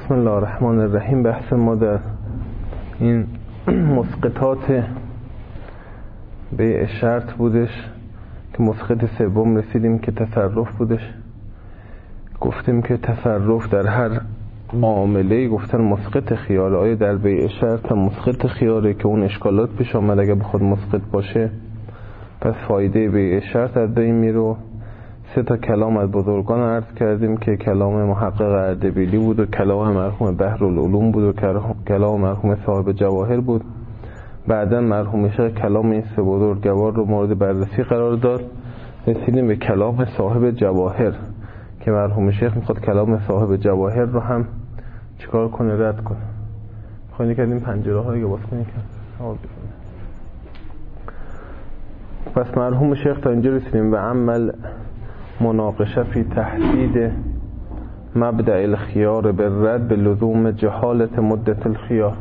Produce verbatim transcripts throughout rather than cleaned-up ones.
بسم الله الرحمن الرحیم. بحث ما در این مسقطات بیع شرط بودش که مسقط سوم رسیدیم که تصرف بودش. گفتیم که تصرف در هر معامله گفتن مسقط خیاره. آیا در بیع شرط هم مسقط خیاره که اون اشکالات پیش آمد اگه بخود مسقط باشه؟ پس فایده بیع شرط از این میرو. سه تا کلام از بزرگان عرض کردیم که کلام محقق اردبیلی بود و کلام مرحوم بحرالعلوم بود و کلام مرحوم صاحب جواهر بود. بعدا مرحوم شیخ کلام این سه بزرگوار رو مورد بررسی قرار داد. رسیدیم به کلام صاحب جواهر که مرحوم شیخ میخواد کلام صاحب جواهر رو هم چیکار کنه؟ رد کنه. خواهی کردیم پنجره هایی باز کنی کرد. پس مرحوم شیخ تا اینجا رسیدیم و عمل مناقشه فی تحدید مبدأ الخيار بالرد به لزوم جهالت مدت الخيار.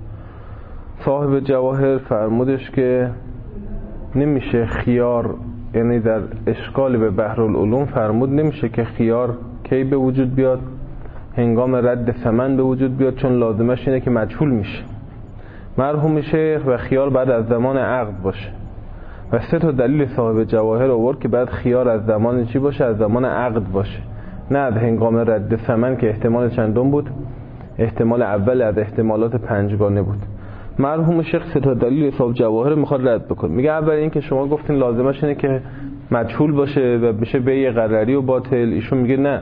صاحب جواهر فرمودش که نمیشه خیار، یعنی در اشکال به بحرالعلوم فرمود نمیشه که خیار کی به وجود بیاد؟ هنگام رد ثمن به وجود بیاد، چون لازمش اینه که مجهول میشه. مرحوم شیخ و خیار بعد از زمان عقد باشه و سه تا دلیل صاحب جواهر آورد که بعد خیار از زمان چی باشه؟ از زمان عقد باشه، نه از هنگام رد ثمن که احتمال چندم بود؟ احتمال اول از احتمالات پنجگانه بود. مرحوم شیخ سه تا دلیل صاحب جواهر میخواد رد بکنه. میگه اول این که شما گفتین لازمش اینه که مجهول باشه و بشه بیع غرری و باطل. ایشون میگه نه،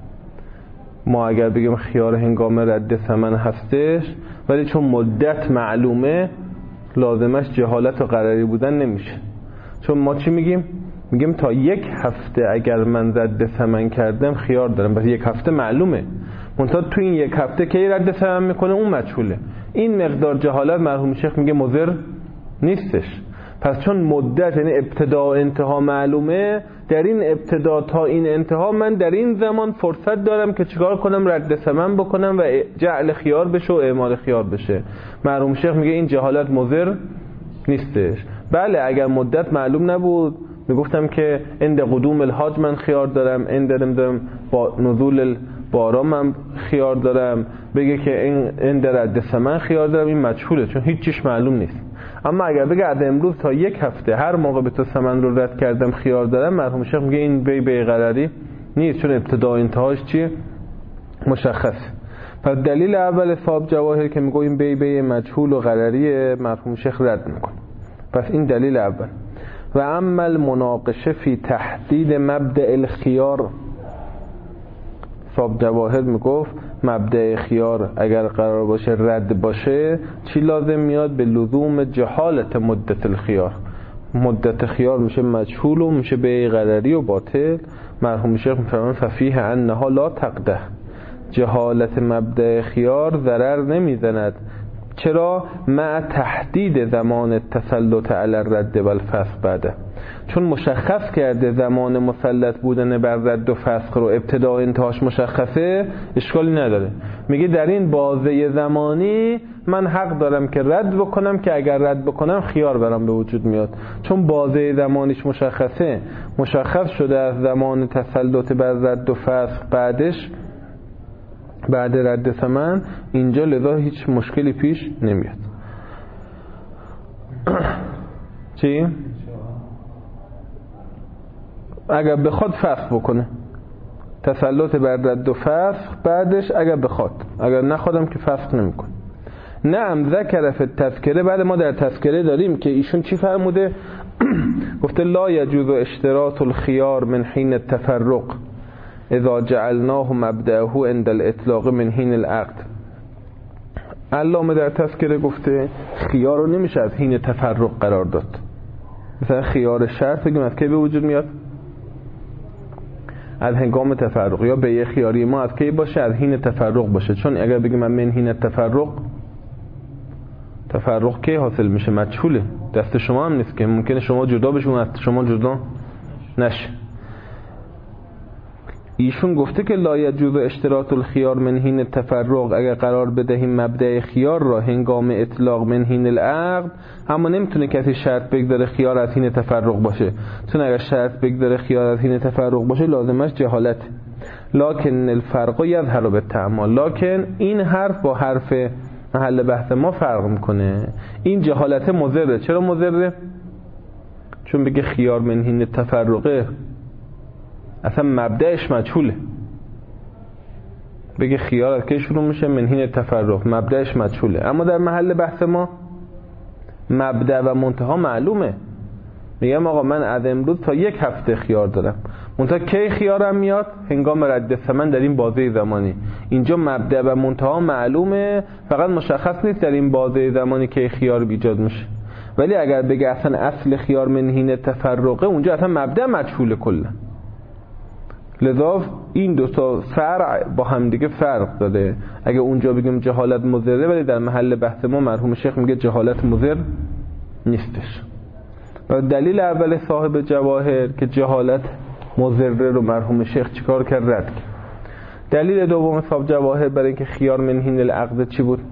ما اگر بگیم خیار هنگام رد ثمن هستش ولی چون مدت معلومه لازمش جهالت و غرری بودن نمیشه. چون ما چی میگیم؟ میگیم تا یک هفته اگر من رد ثمن کردم خیار دارم، بس یک هفته معلومه، منتها تو این یک هفته کی رد ثمن میکنه اون مجهوله. این مقدار جهالت مرحوم شیخ میگه مضر نیستش. پس چون مدت یعنی ابتدا و انتها معلومه، در این ابتدا تا این انتها من در این زمان فرصت دارم که چیکار کنم؟ رد ثمن بکنم و جعل خیار بشه و اعمال خیار بشه. مرحوم شیخ میگه این جهالت مضر نیستش. بله اگر مدت معلوم نبود میگفتم که عند قدوم الحاج من خیار دارم، عند نمیدونم با نزول باران من خیار دارم، بگه که این عند رد ثمن خیار دارم، این مجهوله چون هیچ چیش معلوم نیست. اما اگر بگه از امروز تا یک هفته هر موقع به تو ثمن رو رد کردم خیار دارم، مرحوم شیخ میگه این بی بی غرری نیست، چون ابتدا و انتهاش چیه؟ مشخص. پس دلیل اول صاحب جواهر که میگه این بی بی مجهول و غرریه، مرحوم شیخ رد میکنه. پس این دلیل اول. و عمل مناقشه فی تحدید مبدأ الخیار. صاحب جواهر میگفت مبدأ خیار اگر قرار باشه رد باشه چی لازم میاد؟ به لزوم جهالت مدت الخیار. مدت خیار میشه مجهول و میشه بیع غرری و باطل. مرحوم شیخ میفرمان ففیه انها لا تقده. جهالت مبدأ خیار ضرر نمیزند. چرا؟ مع تحدید زمان تسلط علی الرد و الفسخ بعده. چون مشخص کرده زمان مسلط بودن بر رد و فسخ رو، ابتدا و انتهاش مشخصه، اشکالی نداره. میگه در این بازه زمانی من حق دارم که رد بکنم که اگر رد بکنم خیار برام به وجود میاد. چون بازه زمانیش مشخصه، مشخص شده از زمان تسلط بر رد و فسخ بعدش، بعد رد ثمن، اینجا لذا هیچ مشکلی پیش نمیاد. چی؟ اگر بخواد فسخ بکنه، تسلط بر رد و فسخ بعدش اگر بخواد، اگر نخوادم که فسخ نمیکنه. نعم ذکر فی التذکره. بعد ما در تذکره داریم که ایشون چی فرموده؟ گفته لا یجوز اشتراط الخیار من حین التفرق اذا جعلناه مبدأه عند الاطلاق من حین العقد. علامه در تذکره گفته خیار رو نمیشه از حین تفرق قرار داد. مثلا خیار شرط بگیم از کی به وجود میاد؟ از هنگام تفرق. یا بیع خیاری ما از کی باشه؟ از حین تفرق باشه. چون اگر بگیم من من حین تفرق، تفرق کی حاصل میشه؟ مجهوله، دست شما هم نیست که، ممکنه شما جدا بشون از شما جدا نشه. ایشون گفته که لا یجوز اشتراط الخیار من حین التفرق، اگر قرار بدهیم مبدأ خیار را هنگام اطلاق من حین العقد، اما نمیتونه کسی شرط بگذاره خیار از حین تفرق باشه، چون اگر شرط بگذاره خیار از حین تفرق باشه لازمش جهالت. لکن الفرق یظهر بالتأمل، لکن این حرف با حرف محل بحث ما فرق میکنه. این جهالت مضره. چرا مضره؟ چون بگه خیار منهین تفرقه اصلا مبدأش مجهوله. بگه خیار از که شروع میشه، منهین تفرق مبدأش مجهوله. اما در محل بحث ما مبدأ و منتها معلومه. میگم آقا من از امروز تا یک هفته خیار دارم، منتها کی خیارم میاد؟ هنگام رد ثمن در این بازه زمانی. اینجا مبدأ و منتها معلومه، فقط مشخص نیست در این بازه زمانی که خیار ایجاد میشه. ولی اگر بگه اصلا اصل خیار منهین تفرقه، اونجا اصلا مبدأ مجهوله کلا. لذا این دو تا فرع با هم دیگه فرق داره. اگه اونجا بگیم جهالت مضره، ولی در محل بحث ما مرحوم شیخ میگه جهالت مضر نیستش. و دلیل اول صاحب جواهر که جهالت مضره رو مرحوم شیخ چیکار کرد؟ رد کرد. دلیل دوم صاحب جواهر برای اینکه خیار منهین العقد چی بود؟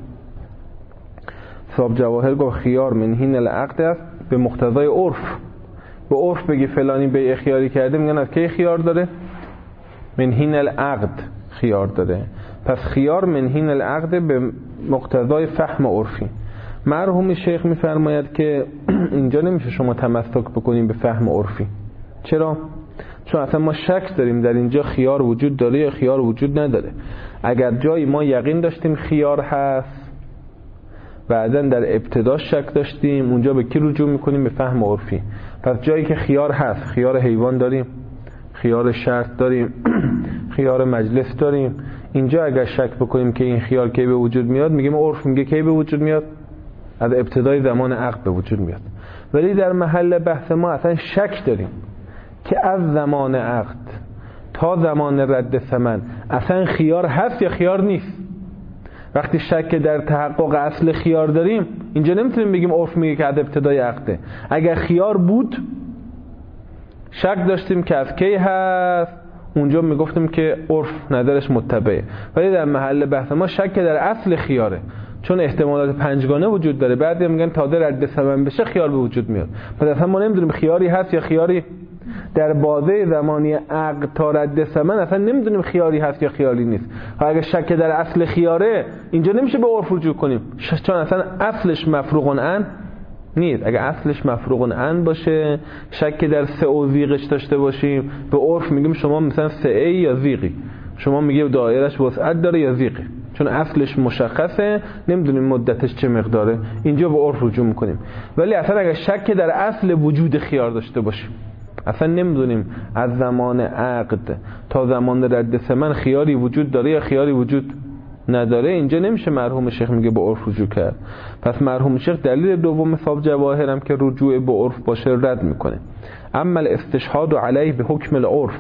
صاحب جواهر گفت خیار منهین العقد است به مقتضای عرف. به عرف بگی فلانی بیع خیاری کرده، میگن از کی خیار داره؟ منهین العقد خیار داره. پس خیار منهین العقد به مقتضای فهم عرفی. مرحوم شیخ میفرماید که اینجا نمیشه شما تمسک بکنیم به فهم عرفی. چرا؟ چون اصلا ما شک داریم در اینجا خیار وجود داره یا خیار وجود نداره. اگر جایی ما یقین داشتیم خیار هست، بعداً در ابتدا شک داشتیم، اونجا به کی رجوع میکنیم؟ به فهم عرفی. پس جایی که خیار هست، خیار حیوان داریم، خیار شرط داریم، خیار مجلس داریم، اینجا اگر شک بکنیم که این خیار کی به وجود میاد، میگیم عرف میگه کی به وجود میاد؟ از ابتدای زمان عقد به وجود میاد. ولی در محل بحث ما اصلا شک داریم که از زمان عقد تا زمان رد ثمن اصلا خیار هست یا خیار نیست. وقتی شک در تحقق اصل خیار داریم، اینجا نمیتونیم بگیم عرف میگه که از ابتدای عقده. اگر خیار بود، شک داشتیم که از کی هست، اونجا میگفتیم که عرف نظرش متبعه. ولی در محل بحث ما شک در اصل خیاره، چون احتمالات پنجگانه وجود داره. بعضی میگن تا در رد ثمن بشه خیار به وجود میاد. پس اصلا ما نمیدونیم خیاری هست یا خیاری در بازه زمانی عقد تا رد ثمن، اصلا نمیدونیم خیاری هست یا خیاری نیست. اگه شک در اصل خیاره، اینجا نمیشه به عرف رجوع کنیم، چون اصلا اصلش مفروغ عن نیست. اگه اصلش مفروغ عن باشه، شک در سه و زیغش داشته باشیم، به عرف میگیم شما مثلا سه ای یا زیغی، شما میگه دایرش وسعت داره یا زیغه، چون اصلش مشخصه، نمیدونیم مدتش چه مقداره، اینجا به عرف رجوع میکنیم. ولی اصلا اگه شک در اصل وجود خیار داشته باشیم، اصلا نمیدونیم از زمان عقد تا زمان رد ثمن خیاری وجود داره یا خیاری وجود نداره، اینجا نمیشه مرحوم شیخ میگه به عرف رجوع کرد. پس مرحوم شیخ دلیل دوم صاحب جواهرم که رجوع به عرف باشه رد میکنه. اما الاستشهاد علیه به حکم العرف،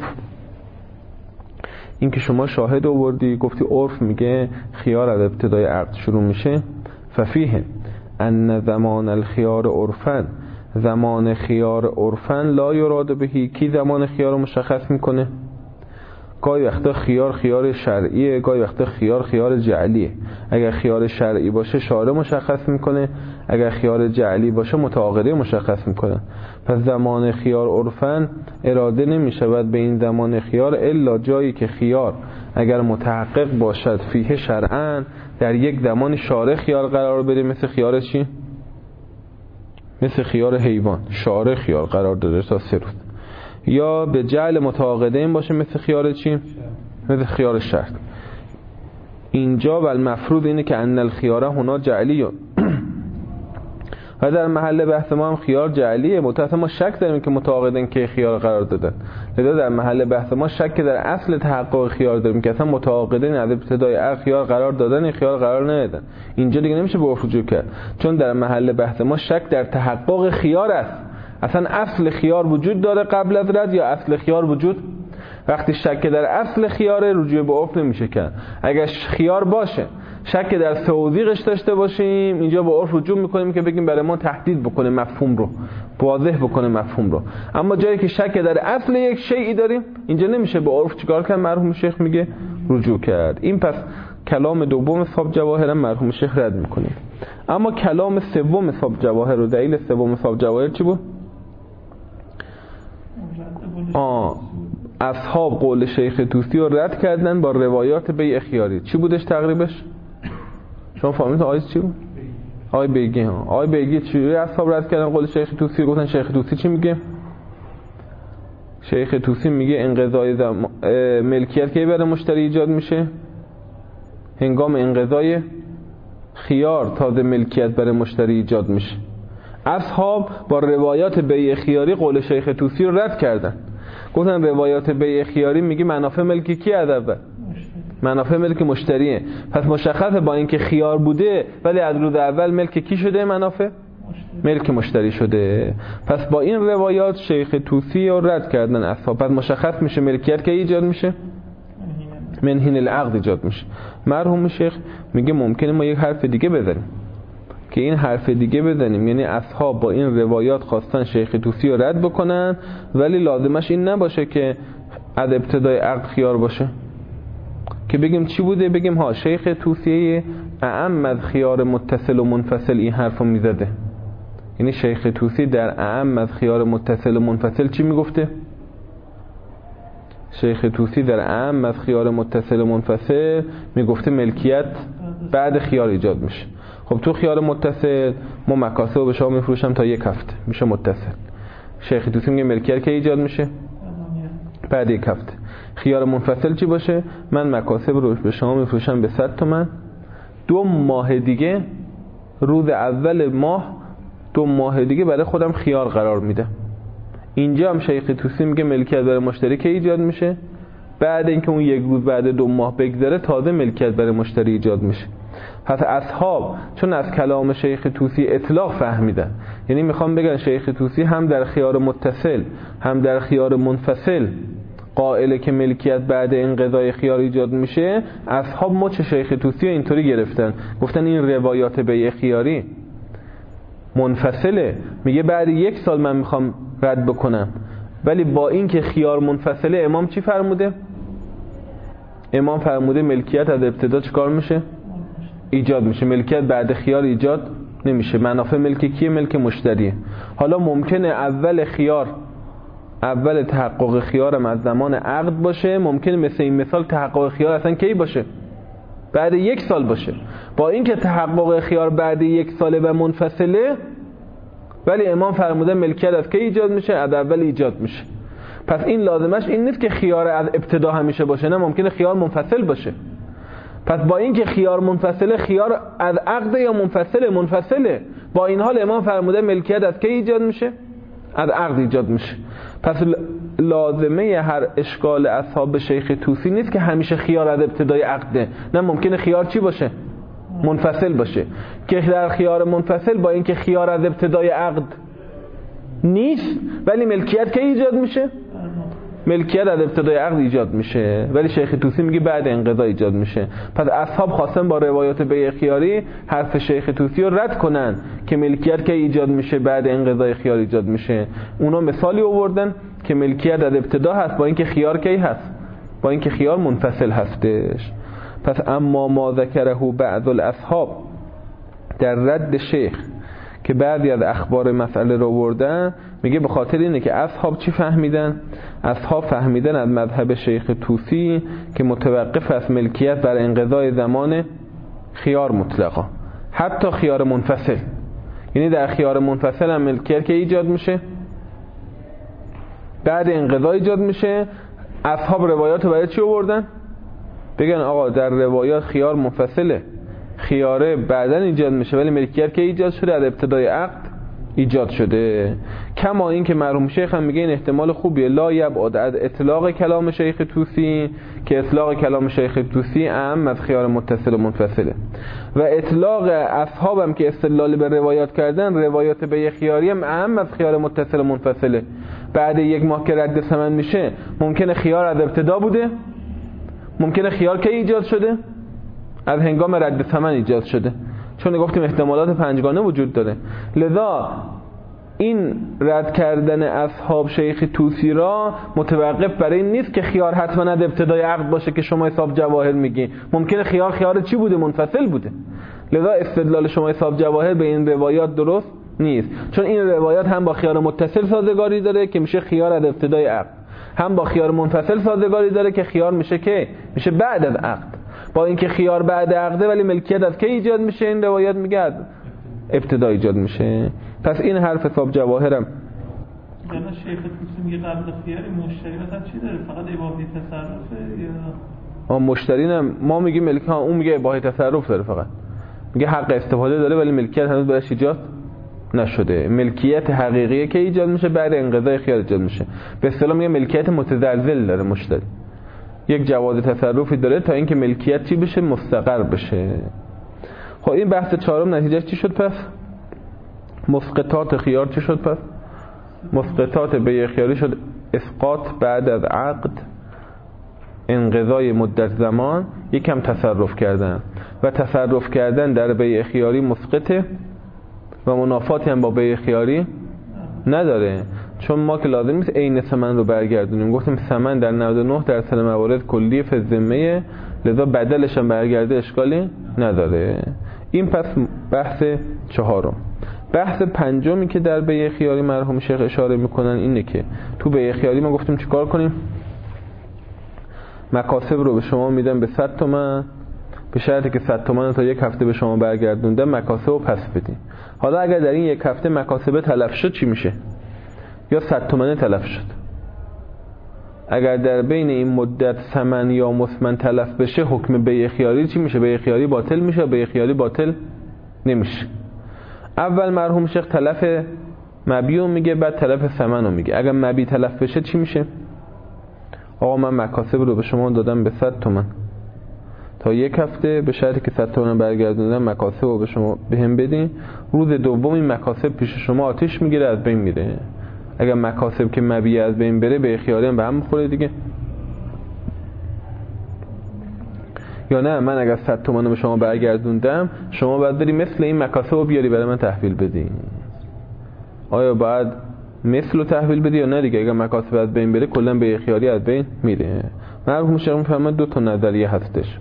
این که شما شاهد آوردی گفتی عرف میگه خیار از ابتدای عقد شروع میشه، ففیه ان زمان الخیار عرفن، زمان خیار عرفن لا یراد بهی. کی زمان خیار رو مشخص میکنه؟ گاهی وقتا خیار خیار شرعیه، گاهی وقتا خیار خیار جعلیه. اگر خیار شرعی باشه شارع مشخص میکنه، اگر خیار جعلی باشه متعاقده مشخص میکنه. پس زمان خیار عرفن اراده نمیشود به این زمان خیار الا جایی که خیار اگر متحقق باشد فیه شرعاً، در یک زمان شارع خیار قرار بده. مثل خیار چی؟ مثل خیار حیوان شارع خیار قرار داده تا سه روز. یا به جعل متعاقده این باشه مثل خیار چی؟ مثل خیار شرط. اینجا و المفروض اینه که ان الخیاره هنا جعلیه و در محل بحث ما هم خیار جعلیه. متأسف ما شک داریم که متعاقدین که خیار قرار دادن، لذا در محل بحث ما شک در اصل تحقق خیار داریم که اصلا متعاقدین از ابتدای عقد خیار قرار دادن، خیار قرار ندادن. اینجا دیگه نمیشه به عرف رجوع کرد، چون در محل بحث ما شک در تحقق خیار است. اصلا اصل خیار وجود داره قبل از رد یا اصل خیار وجود؟ وقتی شک در اصل خیاره رجوع به عرف نمیشه کرد. اگر خیار باشه شک در توضیحش داشته باشیم، اینجا به عرف رجوع میکنیم که بگیم برای ما تحدید بکنه مفهوم رو، واضح بکنه مفهوم رو. اما جایی که شک در اصل یک شیئی داریم، اینجا نمیشه به عرف چیکار کرد؟ مرحوم شیخ میگه رجوع کرد. این پس کلام دوم صاحب جواهر مرحوم شیخ رد میکنیم. اما کلام سوم صاحب جواهر و دلیل سوم صاحب جواهر چی بود؟ آه اصحاب قول شیخ طوسی رو رد کردن با روایات بیع خیاری. چی بودش تقریبش؟ شما فهمیدید آیه چی بود؟ آیه بیگی ها. آیه بیگی چی اصحاب رد کردن قول شیخ طوسی؟ گفتن شیخ طوسی چی میگه؟ شیخ طوسی میگه انقضای زم... ملکیت کی برای مشتری ایجاد میشه؟ هنگام انقضای خیار تازه ملکیت برای مشتری ایجاد میشه. اصحاب با روایات بیع خیاری قول شیخ طوسی رو رد کردن. گفتن روایات بیع خیاری میگه منافع ملکی کی از اول؟ منافع ملک مشتریه. پس مشخصه با اینکه خیار بوده ولی از روز اول ملک کی شده؟ منافع ملک مشتری شده. پس با این روایات شیخ طوسی رو رد کردن اصحاب. پس مشخص میشه ملکیت که ایجاد میشه؟ منهین العقد ایجاد میشه. مرحوم شیخ میگه ممکنه ما یک حرف دیگه بزنیم که این حرف دیگه بزنیم، یعنی اصحاب با این روایات خواستن شیخ طوسی رو رد بکنن ولی لازمش این نباشه که از ابتدای عقد خیار باشه. که بگیم چی بوده؟ بگیم ها شیخ طوسی اعم از خیار متصل و منفصل این حرفو میزده. یعنی شیخ طوسی در اعم از خیار متصل و منفصل چی میگفته؟ شیخ طوسی در اعم از خیار متصل و منفصل میگفته ملکیت بعد خیار ایجاد میشه. خب تو خیار متصل ما مکاسب رو به شما میفروشم تا یک هفته میشه متصل. شیخ طوسی میگه ملکیت که ایجاد میشه؟ بعد یک هفته. خیار منفصل چی باشه؟ من مکاسب رو به شما میفروشم به صد تومن، دو ماه دیگه روز اول ماه دو ماه دیگه برای خودم خیار قرار میده. اینجا هم شیخ طوسی میگه ملکیت برای مشتری که ایجاد میشه؟ بعد اینکه اون یک روز بعد دو ماه بگذره تازه ملکیت برای مشتری ایجاد میشه. پس اصحاب چون از کلام شیخ طوسی اطلاق فهمیدن، یعنی میخوام بگن شیخ طوسی هم در خیار متصل هم در خیار منفصل قائله که ملکیت بعد انقضای خیار ایجاد میشه، اصحاب مچ شیخ طوسی اینطوری گرفتن، گفتن این روایات بیع خیاری منفصله، میگه بعد یک سال من میخوام رد بکنم، ولی با این که خیار منفصله امام چی فرموده؟ امام فرموده ملکیت از ابتدا چیکار میشه؟ ایجاد میشه. ملکیت بعد خیار ایجاد نمیشه. منافع ملک کیه؟ ملک مشتریه. حالا ممکنه اول خیار اول تحقق خیارم از زمان عقد باشه، ممکنه مثل این مثال تحقق خیار اصلا کی باشه؟ بعد یک سال باشه. با اینکه تحقق خیار بعد یک ساله و منفصله، ولی امام فرموده ملکیت از کی ایجاد میشه؟ از اول ایجاد میشه. پس این لازمش این نیست که خیار از ابتدا همیشه باشه، نه، ممکنه خیار منفصل باشه. پس با اینکه خیار منفصله، خیار از عقد یا منفصله؟ منفصله. با این حال امام فرموده ملکیت از کی ایجاد میشه؟ از عقد ایجاد میشه. پس لازمه هر اشکال اصحاب شیخ طوسی نیست که همیشه خیار از ابتدای عقده، نه، ممکنه خیار چی باشه؟ منفصل باشه. که در خیار منفصل با اینکه خیار از ابتدای عقد نیست، ولی ملکیت که ایجاد میشه؟ ملکیت از ابتدای عقد ایجاد میشه، ولی شیخ طوسی میگه بعد انقضا ایجاد میشه. پس اصحاب خواستن با روایات بیع خیاری حرف شیخ طوسی رو رد کنن که ملکیت که ایجاد میشه بعد انقضای خیار ایجاد میشه. اونا مثالی آوردن که ملکیت از ابتدا هست با اینکه خیار کی هست؟ با اینکه خیار منفصل هستش. پس اما ما ذکره بعض الاصحاب در رد شیخ که بعضی از اخبار مسئله رو آوردن، میگه به خاطر اینه که اصحاب چی فهمیدن؟ اصحاب فهمیدن از مذهب شیخ طوسی که متوقف است ملکیت بر انقضای زمان خیار مطلقا، حتی خیار منفصل. یعنی در خیار منفصل هم ملکیت که ایجاد میشه؟ بعد انقضا ایجاد میشه. اصحاب روایات رو برای چی آوردن؟ بگن آقا در روایات خیار منفصله، خیاره بعدن ایجاد میشه، ولی ملکیت که ایجاد شده از ابتدای عقد ایجاد شده. کما این که مرحوم شیخ هم میگه این احتمال خوبیه، لا یبعد از اطلاق کلام شیخ طوسی، که اطلاق کلام شیخ طوسی اعم از خیار متصل و منفصله، و اطلاق اصحاب هم که استدلال به روایات کردن، روایات بیع خیاری هم اعم از خیار متصل و منفصله. بعد یک ماه که رد ثمن میشه، ممکنه خیار از ابتدا بوده، ممکنه خیار که ایجاد شده؟ از هنگام رد ثمن ایجاد شده، چون گفتیم احتمالات پنجگانه وجود داره. لذا این رد کردن اصحاب شیخ طوسی را متوقف برای این نیست که خیار حتما از ابتدای عقد باشه که شما حساب جواهر میگی، ممکنه خیار خیار چی بوده؟ منفصل بوده. لذا استدلال شما حساب جواهر به این روایات درست نیست، چون این روایات هم با خیار متصل سازگاری داره که میشه خیار از ابتدای عقد، هم با خیار منفصل سازگاری داره که خیار میشه که میشه بعد از عقد، با اینکه خیار بعد عقده ولی ملکیت از که ایجاد میشه؟ این روایت میگه ابتدا ایجاد میشه. پس این حرف حساب جواهرم جناب شیخ توسی میگه قبل خیار مشتری مثلا چی داره؟ فقط اباحه تصرفه یا آ مشتری نه؟ ما میگیم ملک، ها اون میگه اباحه تصرف داره، فقط میگه حق استفاده داره ولی ملکیت هنوز براش ایجاد نشده. ملکیت حقیقیه که ایجاد میشه بعد انقضای خیار ایجاد میشه. به اصطلاح میگه ملکیت متزلزل داره مشتری، یک جواز تصرفی داره تا اینکه ملکیت چی بشه؟ مستقر بشه. خب این بحث چهارم نتیجهش چی شد پس؟ مسقطات خیار چی شد پس؟ مسقطات بیع خیاری شد اسقاط بعد از عقد، انقضای مدت زمان، یکم تصرف کردن و تصرف کردن در بیع خیاری مسقطه و منافاتی هم با بیع خیاری نداره، چون ما که لازم نیست عین ثمن رو برگردونیم. گفتیم ثمن در نود و نه درصد موارد کلی فی الذمه، لذا بدلش هم برگرده اشکالی نداره. این پس بحث چهارم. بحث پنجمی که در بیع خیاری مرحوم شیخ اشاره میکنن اینه که تو بیع خیاری ما گفتیم چیکار کنیم؟ مکاسب رو به شما میدن به صد تومن، به شرطی که صد تومن تا یک هفته به شما برگردوندن مکاسب رو پس بدین. حالا اگر در این یک هفته مکاسب تلف شد چی میشه؟ یا صد تومن تلف شد. اگر در بین این مدت ثمن یا مثمن تلف بشه حکم بیع خیاری چی میشه؟ بیع خیاری باطل میشه یا بیع خیاری باطل نمیشه؟ اول مرحوم شیخ تلف مبیع میگه، بعد تلف ثمن رو میگه. اگر مبیع تلف بشه چی میشه؟ آقا من مکاسب رو به شما دادم به صد تومن تا یک هفته، به شرطی که صد تومن برگردوندم مکاسب رو به شما بهم بدین. روز دوم این مکاسب پیش شما آتیش میگیره، از بین میره. اگر مکاسب که مبیع از بین بره به خیاری هم به هم میخوره دیگه. یا نه من اگر صد تومن رو به شما برگردوندم، شما باید بری مثل این مکاسب رو بیاری برای من تحویل بدی. آیا باید مثل رو تحویل بدی یا نه دیگه؟ اگر مکاسب از بین بره کلا به خیاری از بین میره. مرحوم شیخ میفرماید دو تا نظریه هستش.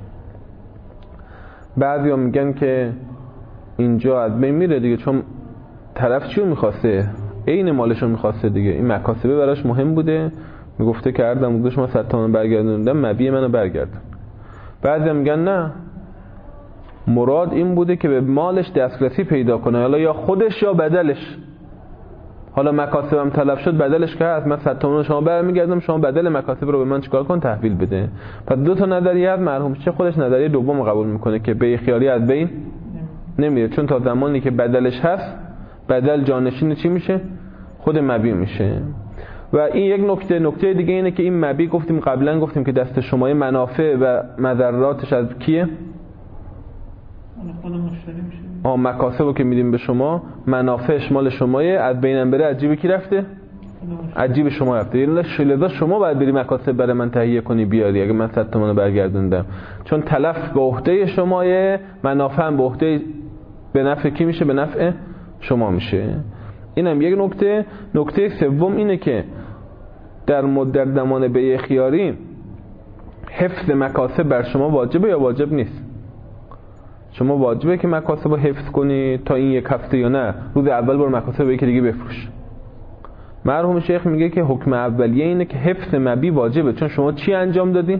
بعضیا میگن که اینجا از بین میره دیگه، چون طرف چیو میخواسته؟ عین مالشو میخواسته دیگه. این مکاسبه براش مهم بوده، میگفته که هردم بوده شما صد تومن برگردوندم، مبیع منو برگردون. بعضیا میگن نه، مراد این بوده که به مالش دسترسی پیدا کنه، حالا یا خودش یا بدلش. حالا مکاسبم تلف شد، بدلش که هست، من صد تومن شما برمیگردم، شما بدل مکاسب رو به من چیکار کن؟ تحویل بده. پس دو تا نظریه از مرحوم چه خودش نظریه دوم قبول میکنه که بیع خیاری از بین نمیره، چون تا زمانی که بدلش هست، بدل جانشین چی میشه؟ خود مبیع میشه. و این یک نکته نکته دیگه اینه که این مبیع گفتیم قبلا گفتیم که دست شما منافع و مضراتش از کیه؟ خود مشتری میشه. آ مکاسبو که میدیم به شما، منافعش مال شماه، از بینم بره از جیب کی رفته؟ از جیب شما رفته. یعنی لذا شما باید بری مکاسب برای من تهیه کنی بیاری اگه من صد تومن برگردوندم، چون تلف به عهده شماه، منافع هم به عهده به نفع کی میشه؟ به نفع شما میشه. اینم یک نکته. نکته سوم اینه که در مدت زمان بیع خیاری حفظ مکاسب بر شما واجبه یا واجب نیست؟ شما واجبه که مکاسب رو حفظ کنی تا این یک هفته یا نه؟ روز اول برو مکاسب به یکی دیگه بفروش. مرحوم شیخ میگه که حکم اولیه اینه که حفظ مبیع واجبه، چون شما چی انجام دادین؟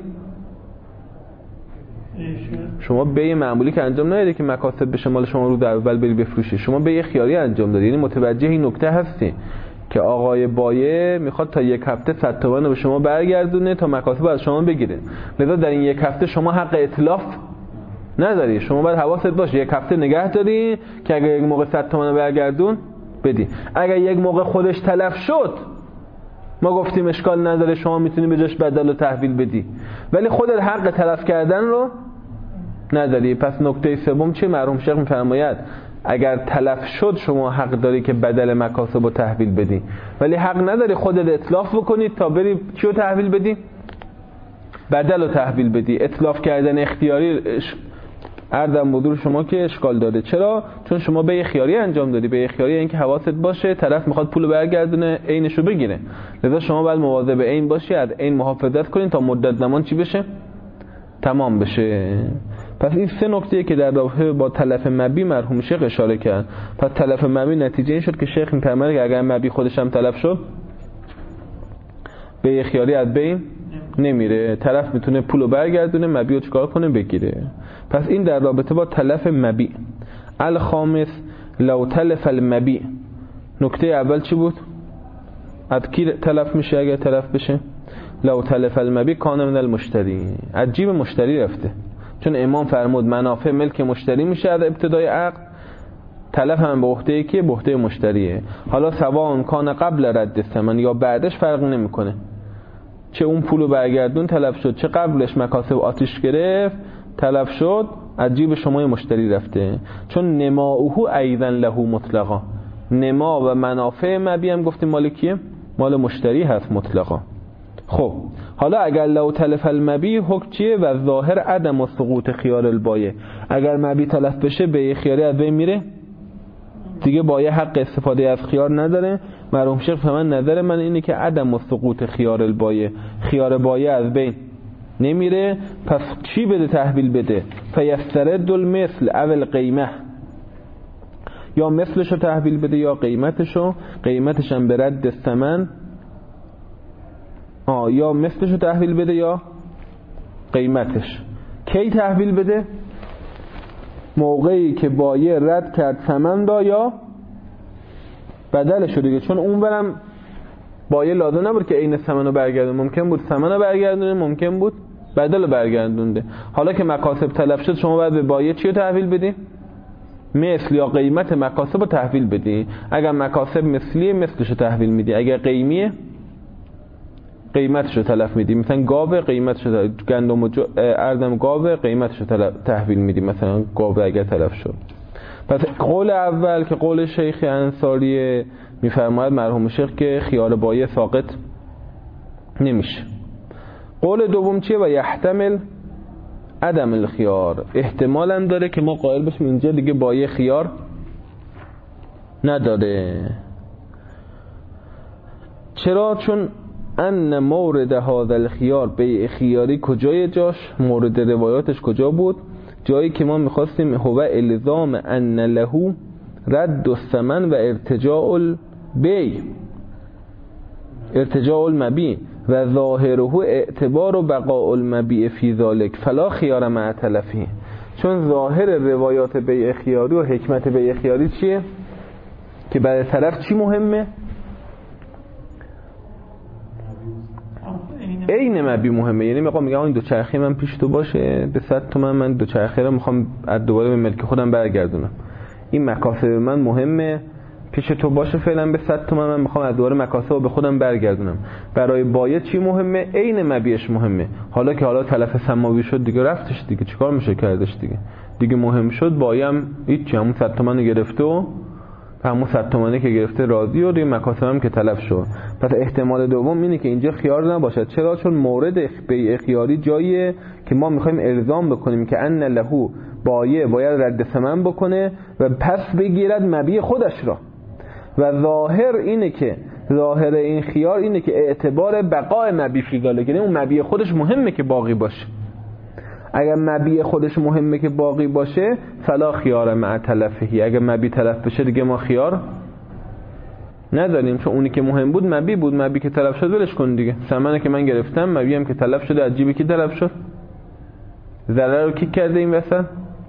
شما بیع معمولی که انجام ندادی که مکاسب به شمال شما روز اول بری بفروشی، شما بیع خیاری انجام دادی. یعنی متوجه این نکته هستی که آقای بایع میخواد تا یک هفته صد تومن رو به شما برگردونه تا مکاسب از شما بگیره. لذا در این یک هفته شما حق اتلاف نداری. شما باید حواست باشه یک هفته نگه داری که اگر یک موقع صد تومن برگردون بدی. اگر یک موقع خودش تلف شد، ما گفتیم اشکال نداره، شما میتونی به جاش بدل و تحویل بدی، ولی خودت حق تلف کردن رو نداری. پس نکته سوم چه؟ مرحوم شیخ میفرماید اگر تلف شد شما حق داری که بدل مکاسب رو تحویل بدی، ولی حق نداری خودت اتلاف بکنی تا بری چی رو تحویل بدی؟ بدل رو تحویل بدی. اتلاف کردن اختیاری عرضم بدور شما که اشکال داره. چرا؟ چون شما بیع خیاری انجام دادی. بیع خیاری این که حواست باشه طرف میخواد پولو برگردونه عینشو بگیره، لذا شما باید مواظب عین باشی، از عین محافظت کنین تا مدت زمان چی بشه؟ تمام بشه. پس این سه نکته که در رابطه با تلف مبیع مرحوم شیخ اشاره کرد. پس تلف مبیع نتیجه این شد که شیخ میفرماید که اگر مبیع خودش هم تلف شد، بیع خیاری از بین نمیره، طرف میتونه پولو برگردونه، مبیعو چیکار کنه؟ بگیره. پس این در رابطه با تلف مبیع. الخامس لو تلف المبیع، نکته اول چی بود؟ از کی تلف میشه اگه تلف بشه؟ لو تلف المبیع کان من المشتری، از جیب مشتری رفته، چون امام فرمود منافع ملک مشتری میشه از ابتدای عقد، تلف هم به عهده کیه؟ به عهده مشتریه. حالا سواء کان قبل رد الثمن یا بعدش فرق نمیکنه، چه اون پولو برگردون تلف شد، چه قبلش مکاسب آتیش گرفت تلف شد، از جیب شما مشتری رفته، چون نماؤه ایضا له مطلقا، نما و منافع مبیع هم گفتیم مال کیه؟ مال مشتری هست مطلقا. خب حالا اگر لو تلف المبیع حکم چیه؟ و ظاهر عدم و سقوط خیار البایع، اگر مبیع تلف بشه بیع خیاری از بین میره دیگه، بایع حق استفاده از خیار نداره. مرحوم شیخ فهمن نظر من اینه که عدم و سقوط خیار البایع، خیار بایع از بین نمیره، پس چی بده؟ تحویل بده. فیسترد المثل او القیمه، یا مثلشو تحویل بده یا قیمتشو، قیمتش هم به رد ثمن، آه یا مثلشو تحویل بده یا قیمتش. کی تحویل بده؟ موقعی که بایع رد کرد ثمن دا یا بدلشو دیگه، چون اون برم بایع لازم نبود که عین ثمنو برگردونه، ممکن بود ثمنو برگردونه، ممکن بود بدلو برگردونده. حالا که مکاسب تلف شد شما باید به بایع چی رو تحویل بدی؟ مثل یا قیمت مکاسب رو تحویل بدی. اگر مکاسب مثلیه مثلشو تحویل میدی، اگر قیمیه قیمتشو تلف میدی. مثلا گاوه قیمتشو، گندم و اردم گاوه قیمتشو تحویل میدی، مثلا گاوه اگر تلف شد. پس قول اول که قول شیخ انصاری میفرماید مرحوم شیخ که خیار بایع ساقط نمیشه. قول دوم چیه؟ و یحتمل عدم الخیار، احتمال هم داره که ما قائل بشیم اینجا دیگه بایع خیار نداره. چرا؟ چون ان مورد هذا الخیار بیع خیاری کجای جاش؟ مورد روایاتش کجا بود؟ جایی که ما میخواستیم هو الزام ان له رد الثمن و ارتجاع البیع، ارتجاع المبیع و ظاهره اعتبار و بقاء المبیع فی ذلک فلا خیار مع تلفی. چون ظاهر روایات بیع خیاری و حکمت بیع خیاری چیه؟ که برای طرف چی مهمه؟ عین مبیع مهمه. یعنی میخوام میگم این دوچرخه من پیش تو باشه به صد تومن، من دوچرخه رو میخوام از دوباره به ملک خودم برگردونم، این مکاسب من مهمه پیش تو باشه فعلا به صد تومن، من میخوام از دوباره مکاسب رو به خودم برگردونم. برای بایع چی مهمه؟ عین مبیعش مهمه. حالا که حالا تلف سماوی شد دیگه رفتش دیگه، چیکار میشه کردش دیگه؟ دیگه مهم شد بایع هم هیچ، همون صد تومن رو گرفته و همون صد تومانی که گرفته راضی و دیگه مکاسب هم که تلف شد. پس احتمال دوم اینه که اینجا خیار نباشد. چرا؟ چون مورد بیع خیاری جاییه که ما میخوایم الزام بکنیم که ان له، بایع باید رد ثمن بکنه و پس بگیرد مبیع خودش را. و ظاهر اینه که ظاهر این خیار اینه که اعتبار بقای مبیع فی ذلک، یعنی اون مبیع خودش مهمه که باقی باشه. اگر مبیع خودش مهمه که باقی باشه فلا خیار مع تلفهی، اگر مبیع تلف بشه دیگه ما خیار نداریم، چون اونی که مهم بود مبیع بود، مبیع که تلف شد ولش کن دیگه. ثمنه که من گرفتم، مبیع هم که تلف شده، از جیبی کی تلف شد؟ ضرر رو کی کرده این وسط؟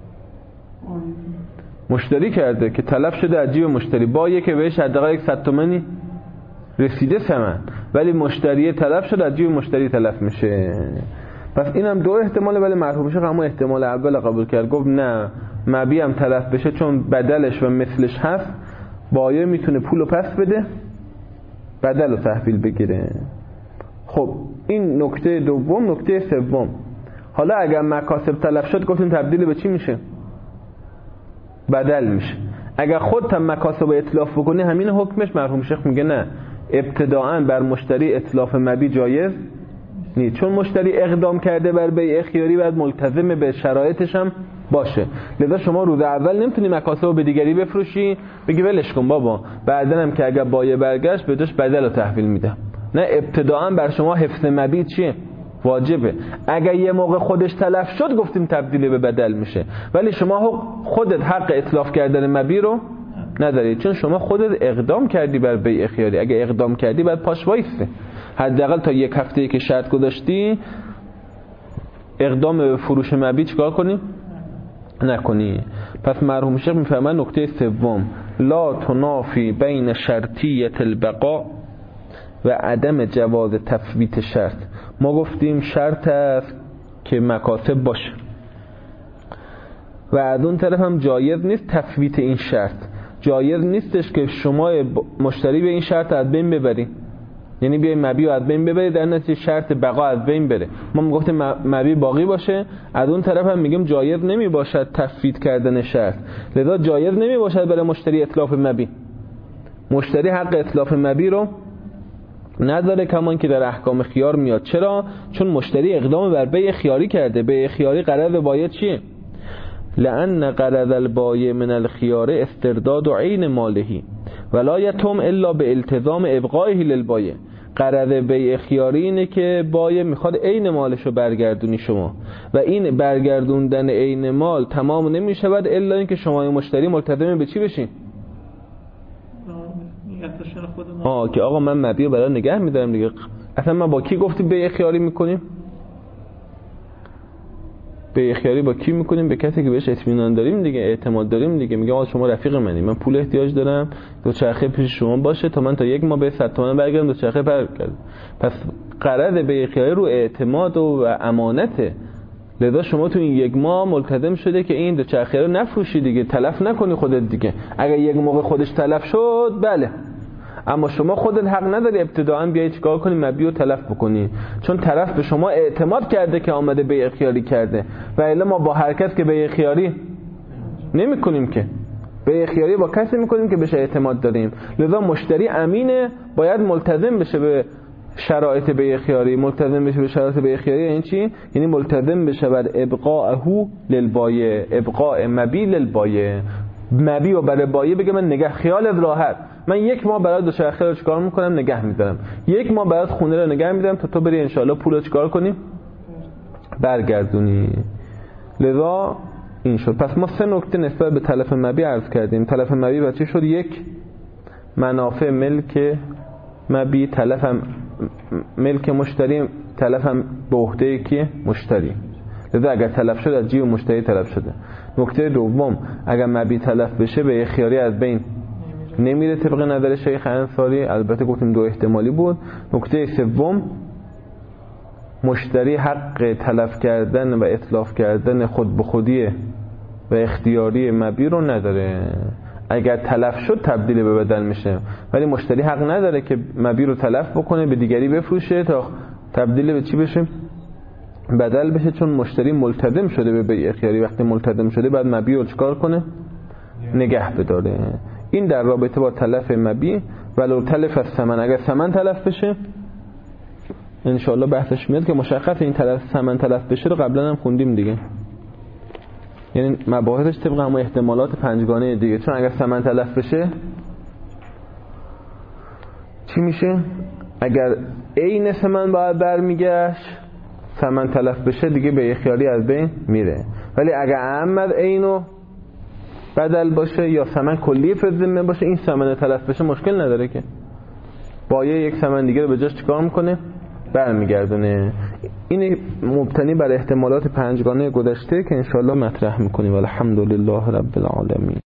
مشتری کرده که تلف شده از جیب مشتری، با یک بهش حداقل یک صد تومانی رسیده ثمن، ولی مشتری تلف شده از جیب مشتری تلف میشه. پس اینم دو احتماله، ولی مرحوم شیخ همون احتمال اول قبول کرد، گفت نه مبیع هم تلف بشه چون بدلش و مثلش هست، بایع میتونه پولو پس بده بدل و تحویل بگیره. خب این نکته دوم. نکته سوم، حالا اگر مکاسب تلف شد گفتیم تبدیل به چی میشه؟ بدل میشه. اگر خودت هم مکاسب اتلاف بکنی همین حکمش. مرحوم شیخ میگه نه، ابتداءً بر مشتری اتلاف مبیع جایز نیست، چون مشتری اقدام کرده بر بیع خیاری باید ملتزم به شرایطش هم باشه. لذا شما روز اول نمیتونی مکاسب رو به دیگری بفروشی بگی ولش کن بابا، بعدن هم که اگر بایع برگشت بهش بدل رو تحویل میدم. نه، ابتداءً بر شما حفظ مبیع چیه؟ واجبه. اگر یه موقع خودش تلف شد گفتیم تبدیل به بدل میشه، ولی شما خودت حق اتلاف کردن مبیع رو نداری، چون شما خودت اقدام کردی بر بیع خیاری. اگه اقدام کردی باید پاش وایسته. حداقل تا یک هفته که شرط گذاشتی اقدام به فروش مبیع چیکار کنی؟ نکنی. پس مرحوم شیخ میفرماید نکته سوم لا تنافی بین شرطیت البقاء و عدم جواز تفویت شرط. ما گفتیم شرط است که مکاسب باشه و از اون طرف هم جایز نیست تفویت این شرط. جایز نیستش که شما مشتری به این شرط از بین ببری، یعنی بیای مبیع از بین ببری در نتیجه شرط بقا از بین بره. ما میگفتیم مبیع باقی باشه، از اون طرف هم میگیم جایز نمی باشد تفویت کردن شرط. لذا جایز نمی باشد برای مشتری اتلاف مبیع. مشتری حق اتلاف مبیع رو نداره، کمان که در احکام خیار میاد. چرا؟ چون مشتری اقدام بر بیع خیاری کرده. بیع خیاری غرض بایع چیه؟ لأن غرض البایع من الخيار استرداد عین مالهی ولا یتم الا به التزام ابقائه للبایع. غرض بیع خیاری اینه که بایع میخواد عین مالشو برگردونی شما و این برگردوندن عین مال تمام نمیشود الا اینکه شما مشتری ملتزم به چی بشین؟ آه که آقا من مبیع برای نگه میدارم دیگه. اصلا من با کی گفتی بیع خیاری میکنیم؟ بیع خیاری با کی میکنیم؟ به کسی که بهش اطمینان داریم دیگه، اعتماد داریم دیگه. میگم آقا شما رفیق منی، من پول احتیاج دارم، دو چرخه پیش شما باشه تا من تا یک ماه به صد تومن برگردم دو چرخه برگردم. پس غرض بیع خیاری رو اعتماد و امانته. لذا شما تو این یک ماه ملتزم شده که این دو چرخه رو نفروشی دیگه، تلف نکنی خودت دیگه. اگه یک موقع خودش تلف شد بله، اما شما خودت حق نداری ابتداءً بیای چیکار کنی؟ مبیع رو تلف بکنی، چون طرف به شما اعتماد کرده که آمده بیع خیاری کرده. و الا ما با هر کس که بیع خیاری نمی کنیم که، بیع خیاری با کسی میکنیم که بهش اعتماد داریم. لذا مشتری امینه، باید ملتزم بشه به شرایط بیع خیاری. ملتزم بشه به شرایط بیع خیاری یعنی چی؟ یعنی ملتزم بشه بر ابقاءه للبایع، ابقاء مبیع للبایع. مبیع و برای بایع بگه من نگه خیالت راحت، من یک ماه برای دو چرخه رو چیکار میکنم؟ نگه میدارم. یک ماه برای خونه رو نگه میدارم تا تو بری انشالله پول رو چیکار کنی؟ برگردونی. لذا این شد. پس ما سه نکته نسبت به تلف مبیع عرض کردیم. تلف مبیع بچه شد؟ یک، منافع ملک مبیع، تلف ملک مشتری، تلف هم به عهده کیه؟ مشتری. لذا اگر تلف شد از جیب مشتری تلف شده. نکته دوم، اگر مبیع تلف بشه به خیاری از بین نمیره طبق نظر شیخ انصاری. البته گفتیم دو احتمالی بود. نکته سوم، مشتری حق تلف کردن و اتلاف کردن خود به خودی و اختیاری مبیع رو نداره. اگر تلف شد تبدیل به بدل میشه، ولی مشتری حق نداره که مبیع رو تلف بکنه به دیگری بفروشه تا تبدیل به چی بشه؟ بدل بشه. چون مشتری ملتزم شده به بیع خیاری. وقتی ملتزم شده بعد مبیع رو چیکار کنه؟ نگه بداره. این در رابطه با تلف مبیع. ولو تلف از ثمن، اگر ثمن تلف بشه انشاءالله بحثش میاد که مشخص این تلف ثمن تلف بشه رو قبلا هم خوندیم دیگه، یعنی مباحثش طبق هم احتمالات پنجگانه دیگه. چون اگر ثمن تلف بشه چی میشه؟ اگر عین ثمن باید برمیگشت، ثمن تلف بشه دیگه بیع خیاری از بین میره. ولی اگر احمد عینو بدل باشه یا ثمن کلی فزمه باشه، این ثمن تلف بشه مشکل نداره که بایع یک ثمن دیگه رو به جاش چیکار میکنه؟ برمیگردونه. این مبتنی بر احتمالات پنجگانه گذشته که انشاءالله مطرح میکنیم. والحمدلله رب العالمین.